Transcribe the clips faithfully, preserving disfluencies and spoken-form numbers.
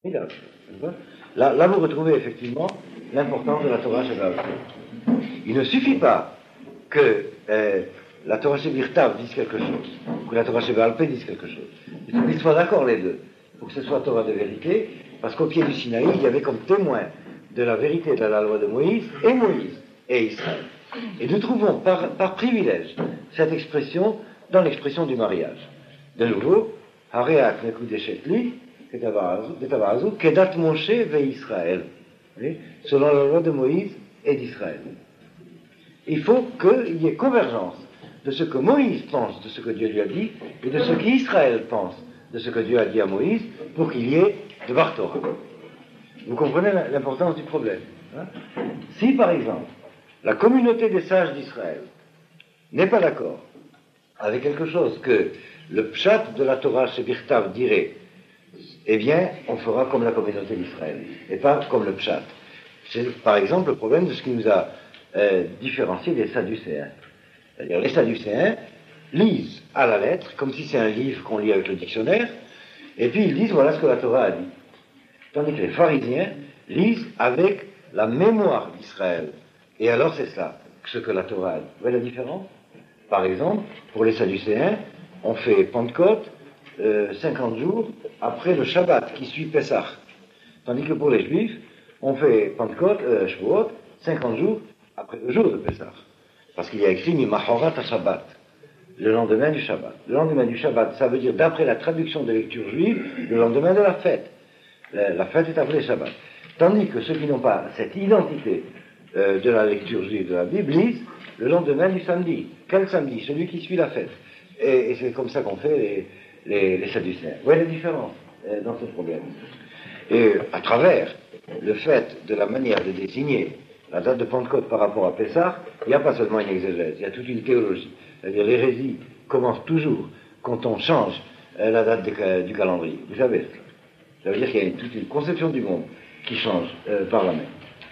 Là, là, vous retrouvez effectivement l'importance de la Torah Sheba'al Peh. Il ne suffit pas que euh, la Torah Shebirtav dise quelque chose, que la Torah Sheba'al Peh dise quelque chose. Il faut qu'ils soient d'accord les deux, pour que ce soit Torah de vérité, parce qu'au pied du Sinaï, il y avait comme témoin de la vérité de la loi de Moïse, et Moïse, et Israël. Et nous trouvons par, par privilège cette expression dans l'expression du mariage. De nouveau, Hareak Nekudeshet Li, Kedat Moshe ve Israël, selon la loi de Moïse et d'Israël. Il faut qu'il y ait convergence de ce que Moïse pense de ce que Dieu lui a dit et de ce qu'Israël pense de ce que Dieu a dit à Moïse pour qu'il y ait de Bar Torah. Vous comprenez l'importance du problème, hein? Si par exemple la communauté des sages d'Israël n'est pas d'accord avec quelque chose que le pshat de la Torah Shebirtav dirait, eh bien, on fera comme la communauté d'Israël, et pas comme le pshat. C'est par exemple le problème de ce qui nous a euh, différencié des Sadducéens. C'est-à-dire, les Sadducéens lisent à la lettre, comme si c'est un livre qu'on lit avec le dictionnaire, et puis ils disent voilà ce que la Torah a dit. Tandis que les pharisiens lisent avec la mémoire d'Israël. Et alors c'est ça, ce que la Torah a dit. Vous voyez la différence? Par exemple, pour les Sadducéens, on fait Pentecôte euh, cinquante jours après le Shabbat qui suit Pessah. Tandis que pour les Juifs, on fait Pentecôte, euh, Shavuot, cinquante jours après le jour de Pessah. Parce qu'il y a écrit Mimahorat à Shabbat, le lendemain du Shabbat. Le lendemain du Shabbat, ça veut dire, d'après la traduction de lecture juive, le lendemain de la fête. La, la fête est appelée Shabbat. Tandis que ceux qui n'ont pas cette identité euh, de la lecture juive de la Bible lisent le lendemain du samedi. Quel samedi? Celui qui suit la fête. Et, et c'est comme ça qu'on fait les, les, les Sadducéens. Vous voyez la différence euh, dans ce problème. Et à travers le fait de la manière de désigner la date de Pentecôte par rapport à Pessah, il n'y a pas seulement une exégèse, il y a toute une théologie. C'est-à-dire l'hérésie commence toujours quand on change euh, la date de, du calendrier. Vous savez ça. Ça veut dire qu'il y a une, toute une conception du monde qui change euh, par la même.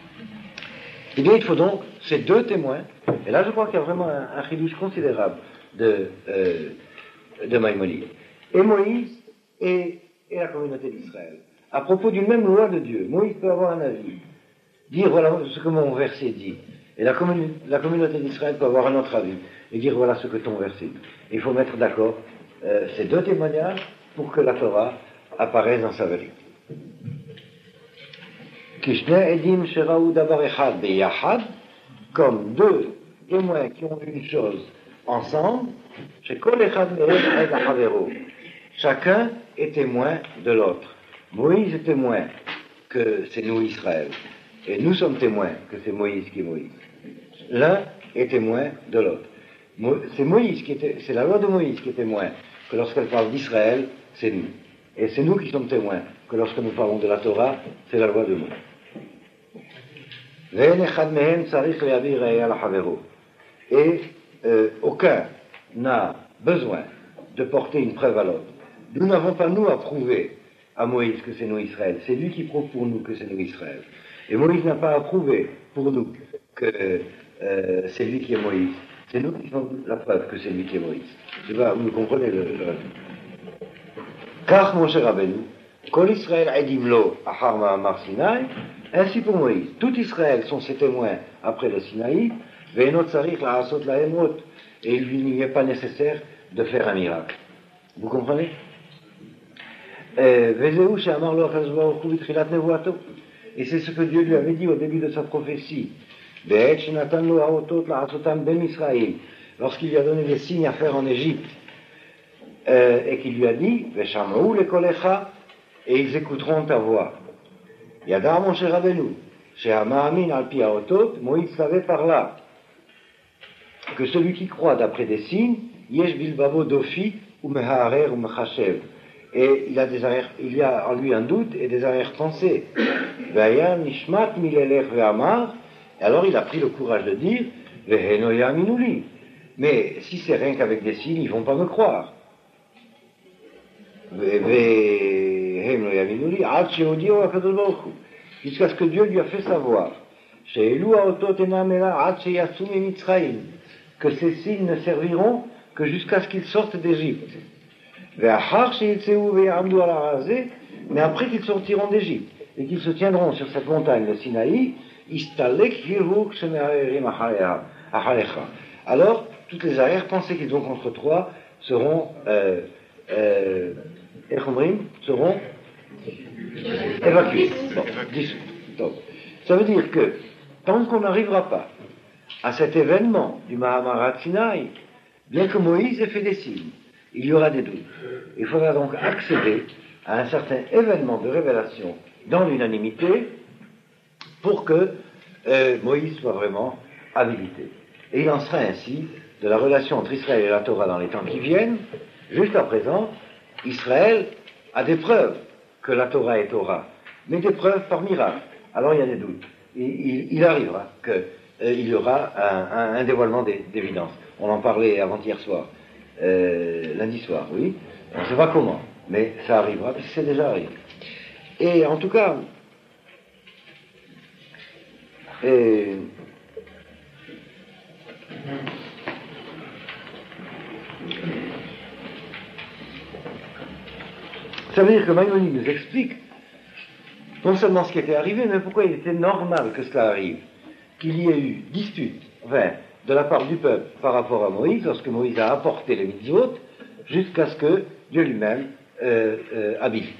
Eh bien, il faut donc ces deux témoins, et là je crois qu'il y a vraiment un, un chidouche considérable de, euh, de Maïmonide, et Moïse et, et la communauté d'Israël. À propos d'une même loi de Dieu, Moïse peut avoir un avis, dire voilà ce que mon verset dit, et la, commune, la communauté d'Israël peut avoir un autre avis, et dire voilà ce que ton verset dit. Il faut mettre d'accord euh, ces deux témoignages pour que la Torah apparaisse dans sa vérité. Comme deux témoins qui ont vu une chose ensemble, chacun est témoin de l'autre. Moïse est témoin que c'est nous Israël, et nous sommes témoins que c'est Moïse qui est Moïse. L'un est témoin de l'autre. C'est Moïse qui est, c'est la loi de Moïse qui est témoin que lorsqu'elle parle d'Israël, c'est nous. Et c'est nous qui sommes témoins que lorsque nous parlons de la Torah, c'est la loi de Moïse. Et euh, aucun n'a besoin de porter une preuve à l'autre. Nous n'avons pas nous à prouver à Moïse que c'est nous Israël. C'est lui qui prouve pour nous que c'est nous Israël. Et Moïse n'a pas à prouver pour nous que euh, c'est lui qui est Moïse. C'est nous qui faisons la preuve que c'est lui qui est Moïse. Je sais pas, vous comprenez le, le résumé. Car Moshe Rabbeinu, Kol Israël Edim Lo Achar Ma'amar Sinaï, ainsi pour Moïse, tout Israël sont ses témoins après le Sinaï, Ve'enot Tzarich La'asot La'emot, et il lui n'est pas nécessaire de faire un miracle. Vous comprenez? Et c'est ce que Dieu lui avait dit au début de sa prophétie. Lorsqu'il lui a donné des signes à faire en Égypte, euh, et qu'il lui a dit, et ils écouteront ta voix. Yadar Moshe Rabbeinu, Shehamaamin al pi haotot, Moïse savait par là que celui qui croit d'après des signes, yesh bilbavo dofi ou meharer ou mechashev. Et il a, des arrière, il y a en lui un doute et des arrière-pensées. Vaya nishmat milelech ve'amar, et alors il a pris le courage de dire, veheno yaminuli. Mais si c'est rien qu'avec des signes, ils vont pas me croire. Veheno yaminuli, ad sheodio akadosh baruch hu. Jusqu'à ce que Dieu lui a fait savoir, she'elu haotot enam ela ad sheyasu mimitzraim, que ces signes ne serviront que jusqu'à ce qu'ils sortent d'Égypte. Mais après qu'ils sortiront d'Égypte et qu'ils se tiendront sur cette montagne, le Sinaï, alors toutes les arrière-pensées qu'ils ont contre toi seront euh, euh, seront évacuées. Bon, donc, ça veut dire que tant qu'on n'arrivera pas à cet événement du Mahamara Sinaï, bien que Moïse ait fait des signes, il y aura des doutes. Il faudra donc accéder à un certain événement de révélation dans l'unanimité pour que euh, Moïse soit vraiment habilité. Et il en sera ainsi de la relation entre Israël et la Torah dans les temps qui viennent. Jusqu'à présent, Israël a des preuves que la Torah est Torah, mais des preuves par miracle. Alors il y a des doutes. Il, il, il arrivera qu'il euh, y aura un, un, un dévoilement d'évidence. On en parlait avant-hier soir, euh, lundi soir, oui. On ne sait pas comment, mais ça arrivera, puisque c'est déjà arrivé. Et en tout cas, et, ça veut dire que Maïmonide nous explique non seulement ce qui était arrivé, mais pourquoi il était normal que cela arrive, qu'il y ait eu dispute, enfin, de la part du peuple par rapport à Moïse, lorsque Moïse a apporté les mitzvot, jusqu'à ce que Dieu lui-même euh, euh, habilite.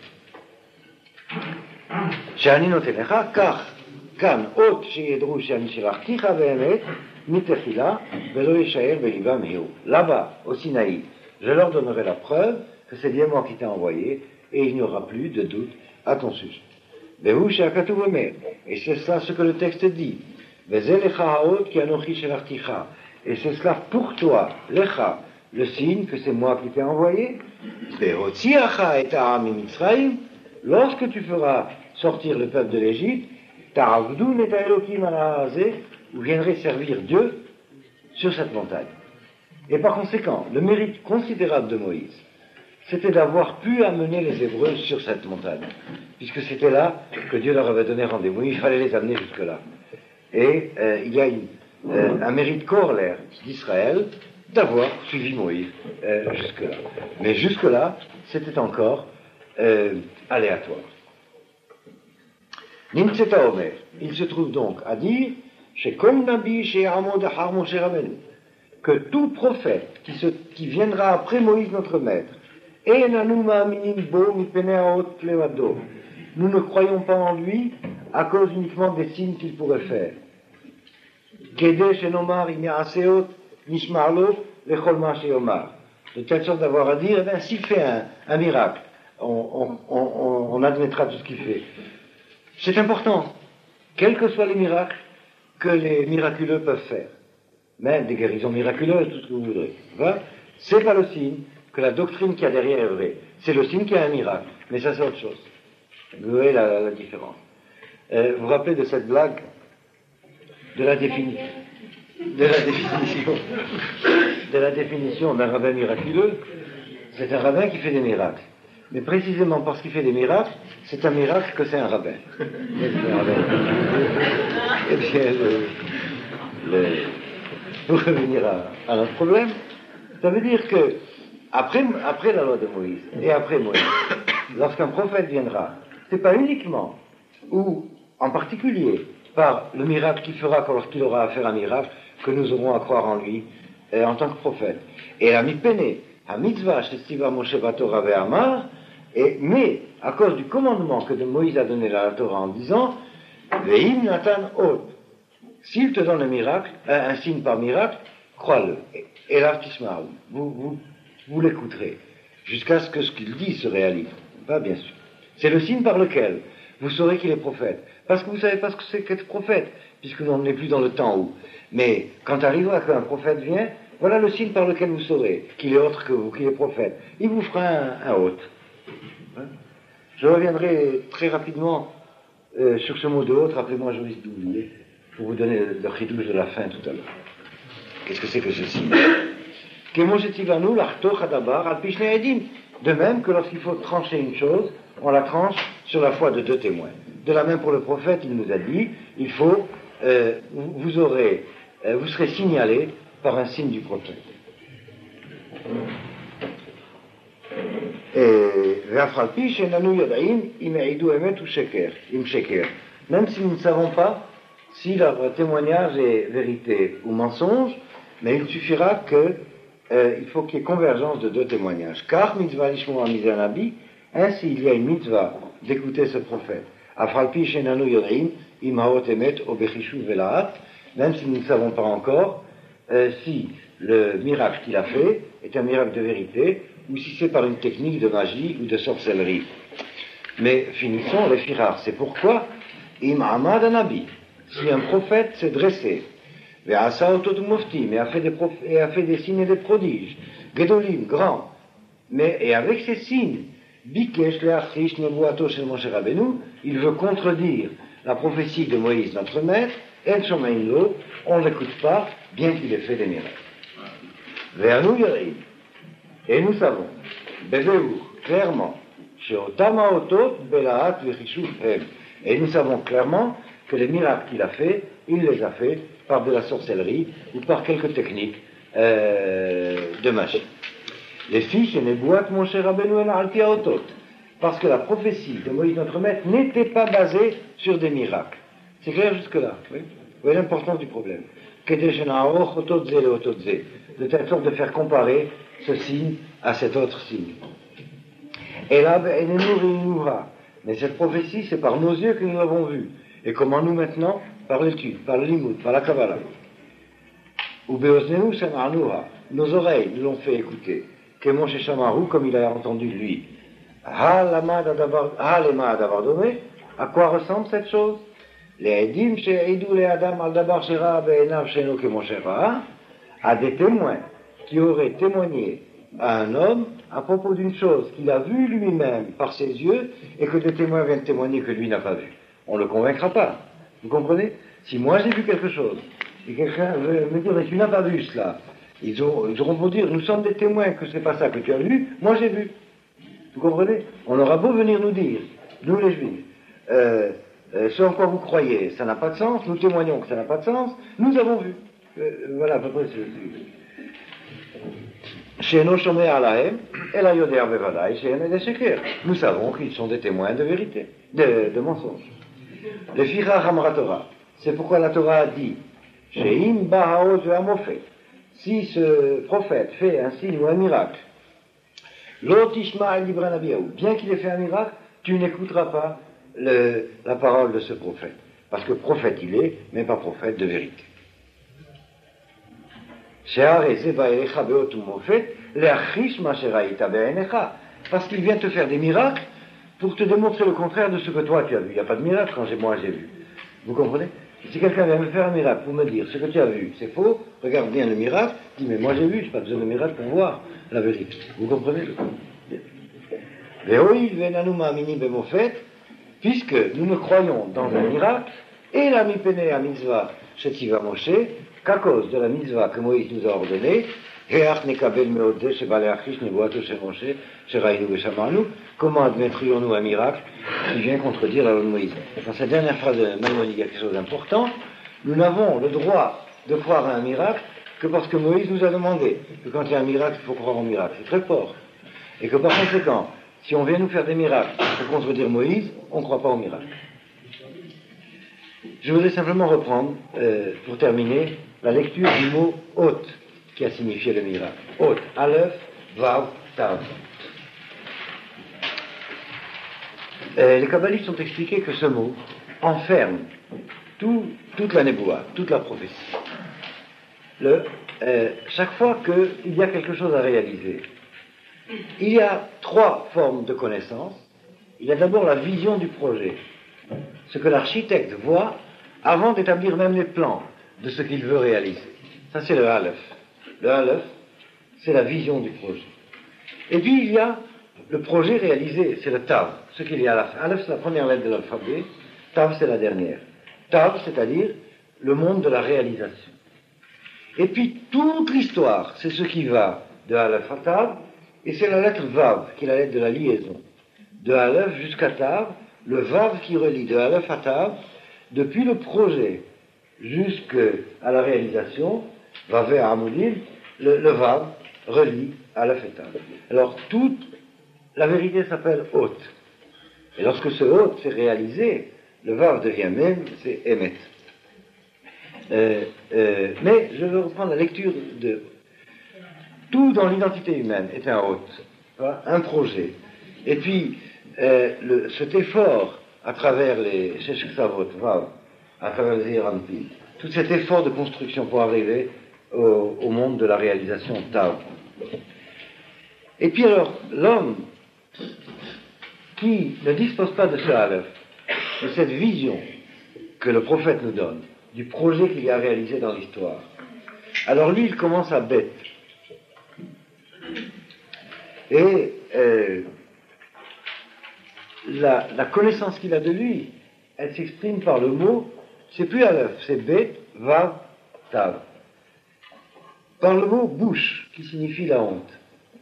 Shani notenecha, car kan ot sheyedru shani shilachticha be'emet mitechila velo yishaer belivam heu. Là-bas, au Sinaï, je leur donnerai la preuve que c'est bien moi qui t'ai envoyé, et il n'y aura plus de doute à ton sujet. Vehu she'akatuv omer, et c'est cela ce que le texte dit. Vezelecha haot ki anochi shilachticha, et c'est cela pour toi, lecha, le signe que c'est moi qui t'ai envoyé. Ve'hotziacha et ha'am mitzrayim, lorsque tu feras sortir le peuple de l'Égypte, ta'avdun et ha'elokim ala hazeh, vous viendrez servir Dieu sur cette montagne. Et par conséquent, le mérite considérable de Moïse, c'était d'avoir pu amener les Hébreux sur cette montagne, puisque c'était là que Dieu leur avait donné rendez-vous, il fallait les amener jusque-là. Et euh, il y a une, euh, un mérite corollaire d'Israël d'avoir suivi Moïse euh, jusque-là. Mais jusque-là, c'était encore euh, aléatoire. Nimtzeta Omer, il se trouve donc à dire chez Kol Nabi, chez Amod Ahar Moshe Rabbeinu, que tout prophète qui, se, qui viendra après Moïse notre maître, et Nanu Ma'aminim Bo Mipene Haot Plevado, nous ne croyons pas en lui à cause uniquement des signes qu'il pourrait faire. Kede Shenomar Imeaseot Nishmarlo Lechol Ma Sheomar, de telle sorte d'avoir à dire, eh bien, s'il fait un, un miracle, on, on, on, on admettra tout ce qu'il fait. C'est important, quels que soient les miracles que les miraculeux peuvent faire, même des guérisons miraculeuses, tout ce que vous voudrez. Voilà. C'est pas le signe que la doctrine qu'il y a derrière est vraie. C'est le signe qu'il y a un miracle, mais ça c'est autre chose. Vous voyez la, la différence. Euh, vous vous rappelez de cette blague de la, défini- de la définition de la définition d'un rabbin miraculeux? C'est un rabbin qui fait des miracles. Mais précisément parce qu'il fait des miracles, c'est un miracle que c'est un rabbin. C'est un rabbin. Eh bien, le, le, pour revenir à, à notre problème, ça veut dire que après, après la loi de Moïse et après Moïse, lorsqu'un prophète viendra, c'est pas uniquement ou en particulier par le miracle qu'il fera lorsqu'il aura à faire un miracle que nous aurons à croire en lui euh, en tant que prophète. Et la mipene, à mitzvah, shestiva Moshe batorah ve'amar, et mais à cause du commandement que de Moïse a donné à la Torah en disant ve'im natan ot, s'il te donne un miracle, un, un signe par miracle, crois-le. Et, et là, vous, vous, vous l'écouterez jusqu'à ce que ce qu'il dit se réalise. Pas bien sûr. C'est le signe par lequel vous saurez qu'il est prophète. Parce que vous savez pas ce que c'est qu'être prophète, puisque vous n'en êtes plus dans le temps où. Mais quand arrivera qu'un prophète vient, voilà le signe par lequel vous saurez qu'il est autre que vous, qu'il est prophète. Il vous fera un, un hôte. Hein? Je reviendrai très rapidement euh, sur ce mot de hôte. Rappelez-moi, je risque d'oublier, pour vous donner le, le chidouche de la fin tout à l'heure. Qu'est-ce que c'est que ce signe? De même que lorsqu'il faut trancher une chose, on la tranche sur la foi de deux témoins. De la même pour le prophète, il nous a dit, il faut, euh, vous, vous aurez, euh, vous serez signalé par un signe du prophète. Et Même si nous ne savons pas si leur témoignage est vérité ou mensonge, mais il suffira que euh, il faut qu'il y ait convergence de deux témoignages. Car mitzvah lishmoa mizanabi, ainsi il y a une mitzvah d'écouter ce prophète. Afralpi shenanu yodim imhaot emet obechishu velaat, même si nous ne savons pas encore euh, si le miracle qu'il a fait est un miracle de vérité ou si c'est par une technique de magie ou de sorcellerie. Mais finissons les firars. C'est pourquoi im amad anabi, si un prophète s'est dressé, mais a fait des prof... et a fait des signes et des prodiges, gedolim, grand, mais et avec ces signes, bikesh leachish nevuato shel Moshe Rabbeinu, il veut contredire la prophétie de Moïse, notre maître, el shomein lo, on ne l'écoute pas, bien qu'il ait fait des miracles. Ve'anu yarim, et nous savons, beveur, clairement, chez Otama Otot, Belaat, Vechishuv, Hem, et nous savons clairement que les miracles qu'il a fait, il les a fait par de la sorcellerie ou par quelques techniques euh, de magie. Les fiches et les boîtes, mon cher Rabbeinu, Alpiaotot, parce que la prophétie de Moïse notre maître n'était pas basée sur des miracles. C'est clair jusque-là, oui? Vous voyez l'importance du problème. De telle sorte de faire comparer ce signe à cet autre signe. Et là, mais cette prophétie, c'est par nos yeux que nous l'avons vue. Et comment nous maintenant? Par l'étude, par le limoud, par la Kabbalah. Ou beoznenu shama'nuha, nos oreilles nous l'ont fait écouter. Que Moshe Shamaru, comme il a entendu lui. Ha lema davar domé, à quoi ressemble cette chose? Les edim she'idou le adam al davar shera be'enav she'eno ke Moshe ra'a, à des témoins qui auraient témoigné à un homme à propos d'une chose qu'il a vue lui-même par ses yeux et que des témoins viennent témoigner que lui n'a pas vu. On ne le convaincra pas. Vous comprenez? Si moi j'ai vu quelque chose et quelqu'un veut me dire mais tu n'as pas vu cela, ils, ont, ils auront beau dire nous sommes des témoins que c'est pas ça que tu as vu, moi j'ai vu. Vous comprenez? On aura beau venir nous dire, nous les juifs, euh, euh, ce en quoi vous croyez, ça n'a pas de sens, nous témoignons que ça n'a pas de sens, nous avons vu. Euh, voilà à peu près ce que nous savons qu'ils sont des témoins de vérité, de, de mensonges. Le Firah Hamra Torah, c'est pourquoi la Torah a dit Sheim Bahaoz Amofet, si ce prophète fait un signe ou un miracle, Lotishma al-Libra Nabiyahu, bien qu'il ait fait un miracle, tu n'écouteras pas le, la parole de ce prophète, parce que prophète il est, mais pas prophète de vérité. Parce qu'il vient te faire des miracles pour te démontrer le contraire de ce que toi tu as vu. Il n'y a pas de miracle quand j'ai, moi j'ai vu. Vous comprenez? Si quelqu'un vient me faire un miracle pour me dire ce que tu as vu, c'est faux, regarde bien le miracle, dis mais moi j'ai vu, je n'ai pas besoin de miracle pour voir la vérité. Vous comprenez? Puisque nous ne croyons dans un miracle, et la mipene à mitzvah shetiva Moshe, qu'à cause de la mitzvah que Moïse nous a ordonnée, comment admettrions-nous un miracle qui vient contredire la loi de Moïse? Dans cette dernière phrase de Maïmonide, il y a quelque chose d'important. Nous n'avons le droit de croire à un miracle que parce que Moïse nous a demandé que quand il y a un miracle, il faut croire au miracle. C'est très fort. Et que par conséquent, si on vient nous faire des miracles pour contredire Moïse, on ne croit pas au miracle. Je voudrais simplement reprendre, euh, pour terminer, la lecture du mot « hôte » qui a signifié le miracle. « Hôte », Aleph, Vav, Tav. Euh, les kabbalistes ont expliqué que ce mot enferme tout, toute la néboua, toute la prophétie. Le, euh, chaque fois qu'il y a quelque chose à réaliser, il y a trois formes de connaissance. Il y a d'abord la vision du projet, ce que l'architecte voit avant d'établir même les plans de ce qu'il veut réaliser. Ça, c'est le Aleph. Le Aleph, c'est la vision du projet. Et puis, il y a le projet réalisé, c'est le Tav, ce qu'il y a à la fin. Aleph, c'est la première lettre de l'alphabet, Tav, c'est la dernière. Tav, c'est-à-dire le monde de la réalisation. Et puis, toute l'histoire, c'est ce qui va de Aleph à Tav, et c'est la lettre Vav, qui est la lettre de la liaison. De Aleph jusqu'à Tav, le Vav qui relie de Aleph à Tav, depuis le projet jusqu'à la réalisation, Vav à Amoudim, le, le Vav relie Aleph et Tav. Alors, toute la vérité s'appelle haute. Et lorsque ce haute s'est réalisé, le Vav devient même, c'est Emet. Euh, euh, mais je veux reprendre la lecture de... Tout dans l'identité humaine est un haute, un projet. Et puis, euh, le, cet effort à travers les Sheshksavot, Vav, à travers les Zeranpi, tout cet effort de construction pour arriver au, au monde de la réalisation Tav. Et puis alors, l'homme qui ne dispose pas de ce Aleph, de cette vision que le prophète nous donne, du projet qu'il a réalisé dans l'histoire, alors lui, il commence à bête. Et euh, la, la connaissance qu'il a de lui, elle s'exprime par le mot, c'est plus Aleph, c'est Bet, Vav, Tav. Par le mot bouche, qui signifie la honte.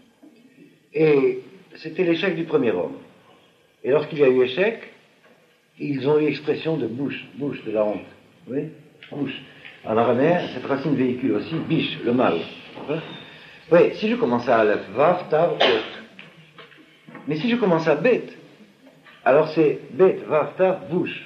Et c'était l'échec du premier homme. Et lorsqu'il y a eu échec, ils ont eu expression de bouche, bouche, de la honte. Oui, bouche. En araméen, cette racine véhicule aussi biche, le mal. Oui, si je commence à Aleph, Vav, Tav, Ot. Mais si je commence à Bet, alors c'est Bet, Vav, Tav, bouche.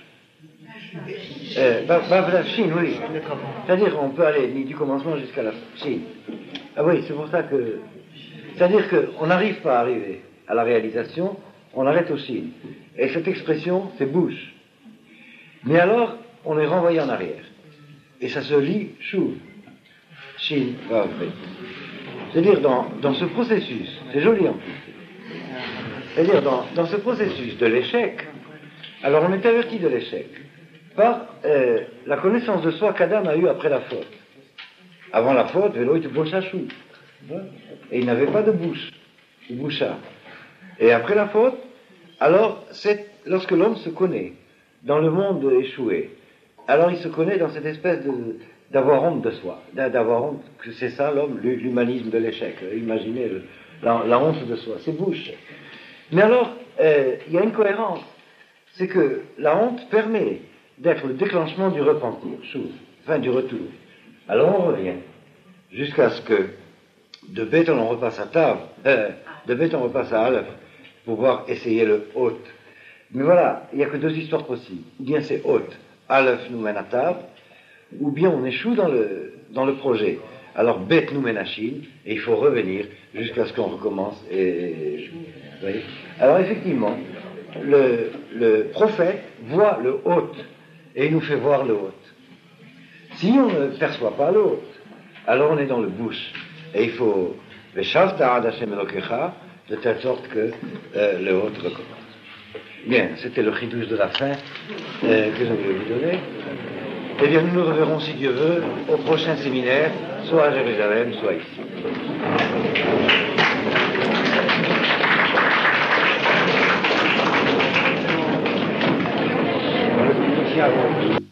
Euh, Vav, Tav, Shin, oui. C'est-à-dire, on peut aller du commencement jusqu'à la Shin. Ah oui, c'est pour ça que... C'est-à-dire qu'on n'arrive pas à arriver à la réalisation, on arrête au Shin. Et cette expression, c'est bouche. Mais alors, on est renvoyé en arrière. Et ça se lit Shuv. Shin, Vav, Bet. C'est-à-dire, dans, dans ce processus, c'est joli en plus. C'est-à-dire, dans, dans ce processus de l'échec, alors on est averti de l'échec par euh, la connaissance de soi qu'Adam a eue après la faute. Avant la faute, Vélo était bochachou. Et il n'avait pas de bouche. Il boucha. Et après la faute, alors, c'est lorsque l'homme se connaît dans le monde échoué, alors il se connaît dans cette espèce de, d'avoir honte de soi, d'avoir honte, que c'est ça l'homme, l'humanisme de l'échec. Imaginez le, la, la honte de soi, c'est bouche. Mais alors, euh, il y a une cohérence, c'est que la honte permet d'être le déclenchement du repentir, chose, enfin du retour. Alors on revient, jusqu'à ce que de bête on repasse à Tav, euh, de bête on repasse à Aleph, pour pouvoir essayer le Haute. Mais voilà, il n'y a que deux histoires possibles. Ou bien c'est Haute, Aleph nous mène à Tav, ou bien on échoue dans le, dans le projet. Alors bête nous mène à Chine, et il faut revenir jusqu'à ce qu'on recommence. Et, et, vous voyez. Alors effectivement, le, le prophète voit le Haute, et il nous fait voir le Haute. Si on ne perçoit pas le Haute, alors on est dans le bouche. Et il faut de telle sorte que euh, le Haute recommence. Bien, c'était le chidouche de la fin euh, que je voulais vous donner. Eh bien, nous nous reverrons, si Dieu veut, au prochain séminaire, soit à Jérusalem, soit ici.